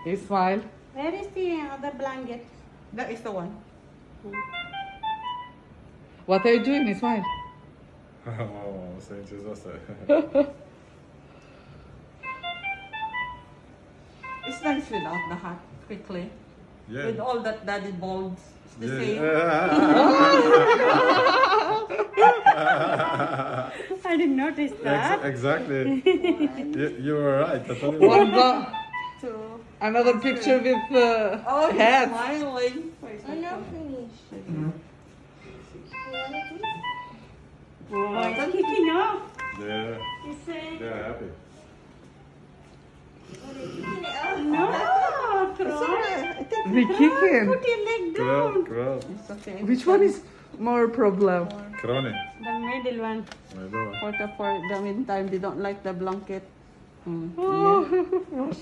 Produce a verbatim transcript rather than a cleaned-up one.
You smile. Where is the other blanket? That is the one. What are you doing? You smile. Oh, Saint Jesus. It's nice without the hat, quickly. Yeah. With all that daddy bulbs. It's the Yeah. same. I didn't notice that. Ex- exactly. you, you were right. Totally What right. about So, another picture with uh, oh, he's hat? smiling. I'm not finished. Oh, it's kicking off. Yeah, He's saying, they're happy. no, It's Tron. alright. I think They kicking. Put your leg Kral, down. kral. it's okay. Which one is more problem? Kroni. The middle one. I know. For the, for the meantime, they don't like the blanket. Mm. Oh,